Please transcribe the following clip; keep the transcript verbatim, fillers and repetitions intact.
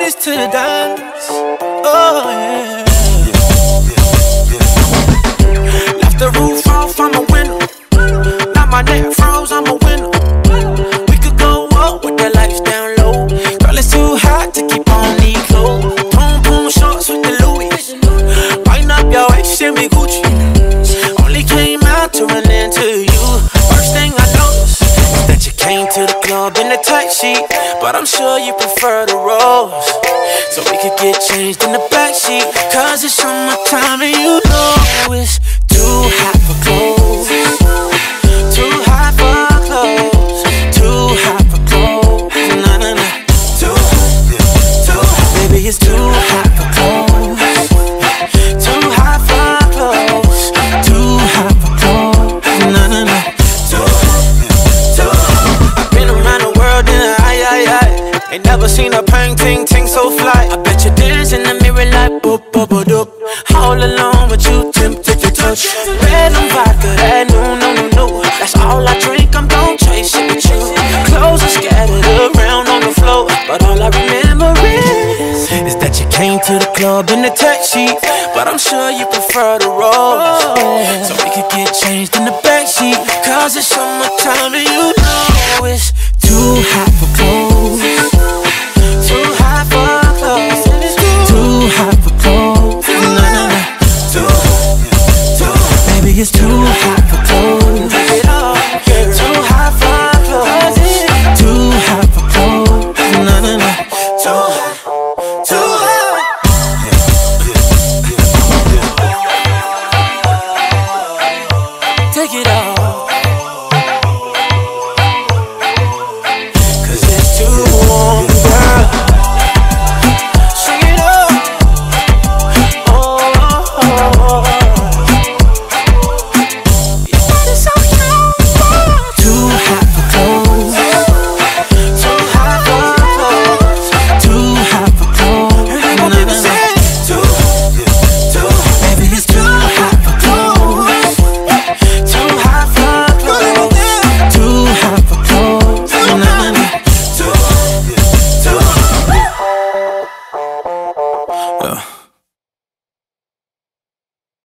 days to the dance. Oh yeah. Left the roof off, I'm a winner. Now my neck froze, I'm a winner. We could go up with the lights down low. Girl, it's too hot to keep on these clothes. Boom boom shorts with the Louis. Wind up your waist and be Gucci. Only came out to run into you. First thing I noticed is that you came to the club in a tight sheet, but I'm sure you prefer the rose. So we could get changed in the backseat, cause it's summertime and you know it's too hot for clothes. Too hot for clothes. Too hot for clothes. Nah, nah, nah. Too hot, too hot. Baby, it's too hot for clothes. Too hot for clothes. Too hot for clothes. Nah, nah, nah. Too hot, too hot. I've been around the world in a aye, aye, aye. Ain't never seen a pang, ting, ting so fly. I bet you dance in the mirror like boop, boop, boop, doop. All alone with you, tempted to touch. Red on vodka, that no, no, no, no. That's all I drink, I'm gon' chase it with you. Clothes are scattered around on the floor, but all I remember is Is that you came to the club in the taxi, but I'm sure you prefer the rose. So we could get changed in the backseat, cause it's summertime and you